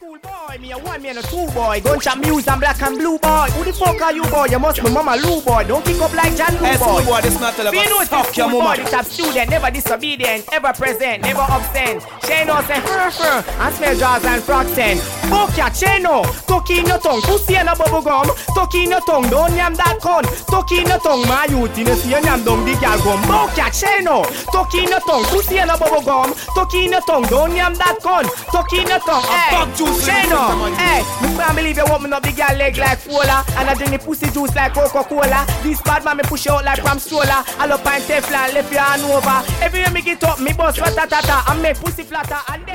fool boy, me a one, me and a two boy. Gunshot music and black and blue boy. Who the fuck are you boy? You must be Mama Lou boy. Don't kick up like John Lou boy. Boy, this not tell about fuck your mama. The top student, never disobedient, ever present, never absent. Shano say and smell jars and froxen. Fuck ya, Shano. Tuck in your tongue, pussy and a bubble gum. Tuck in your tongue, don't yam that cunt. Tuck in your tongue, my youth, you see your yam down the gal gum. Fuck ya, Shano. Tuck in your tongue, pussy and a bubble gum. Tuck in your tongue, don't yam that cunt. Tuck in your tongue, fuck juice. Shano, hey, me can't believe you open up the gal leg like cola. And I drink the pussy juice like Coca-Cola. This bad man me push out like from stroller. I love pint Teflon, left your hand over. Every time me get up, me bust rat-a-ta-ta. I make pussy flatter and then